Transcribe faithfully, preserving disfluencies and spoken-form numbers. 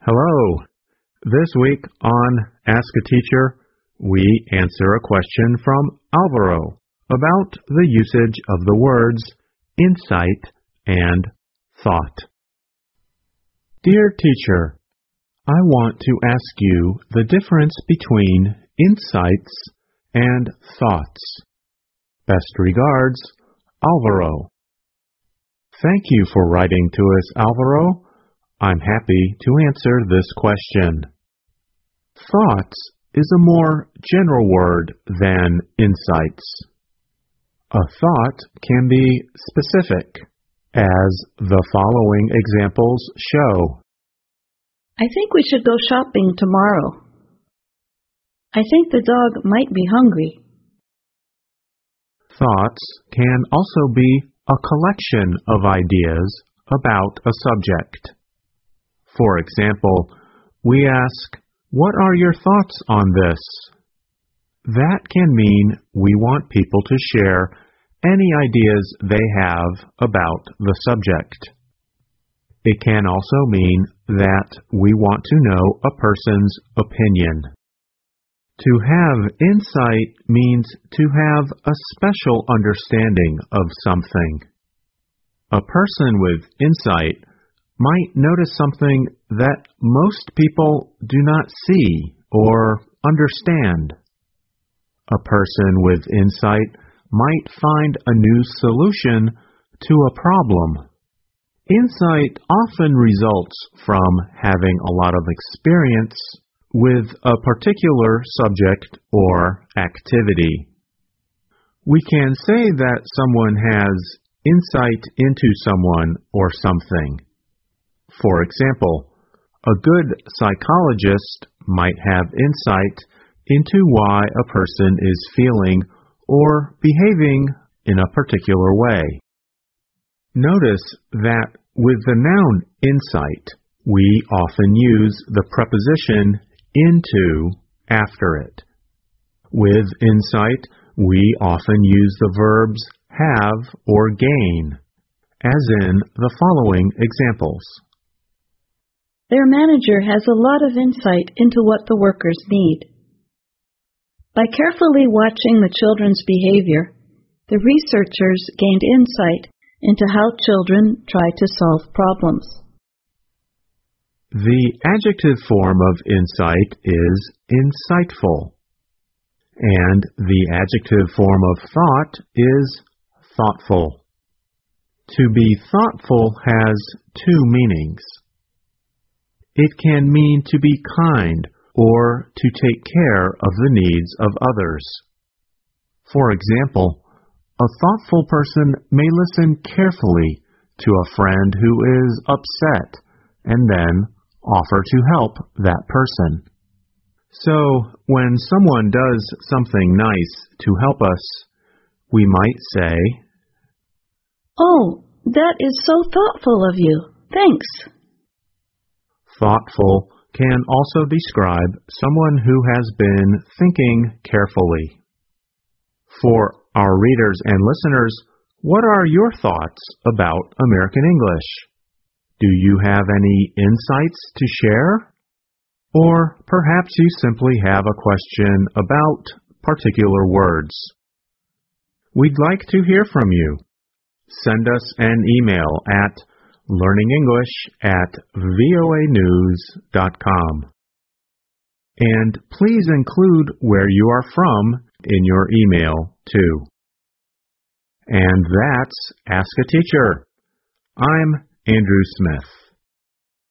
Hello. This week on Ask a Teacher, we answer a question from Alvaro about the usage of the words insight and thought. Dear teacher, I want to ask you the difference between insights and thoughts. Best regards, Alvaro. Thank you for writing to us, Alvaro. I'm happy to answer this question. Thoughts is a more general word than insights. A thought can be specific, as the following examples show. I think we should go shopping tomorrow. I think the dog might be hungry. Thoughts can also be a collection of ideas about a subject. For example, we ask, "What are your thoughts on this?" That can mean we want people to share any ideas they have about the subject. It can also mean that we want to know a person's opinion. To have insight means to have a special understanding of something. A person with insight might notice something that most people do not see or understand. A person with insight might find a new solution to a problem. Insight often results from having a lot of experience with a particular subject or activity. We can say that someone has insight into someone or something. For example, a good psychologist might have insight into why a person is feeling or behaving in a particular way. Notice that with the noun insight, we often use the preposition into after it. With insight, we often use the verbs have or gain, as in the following examples. Their manager has a lot of insight into what the workers need. By carefully watching the children's behavior, the researchers gained insight into how children try to solve problems. The adjective form of insight is insightful, and the adjective form of thought is thoughtful. To be thoughtful has two meanings. It can mean to be kind or to take care of the needs of others. For example, a thoughtful person may listen carefully to a friend who is upset and then offer to help that person. So, when someone does something nice to help us, we might say, "Oh, that is so thoughtful of you. Thanks." Thoughtful can also describe someone who has been thinking carefully. For our readers and listeners, what are your thoughts about American English? Do you have any insights to share? Or perhaps you simply have a question about particular words. We'd like to hear from you. Send us an email at learningenglish at voa news dot com. And please include where you are from in your email, too. And that's Ask a Teacher. I'm Andrew Smith.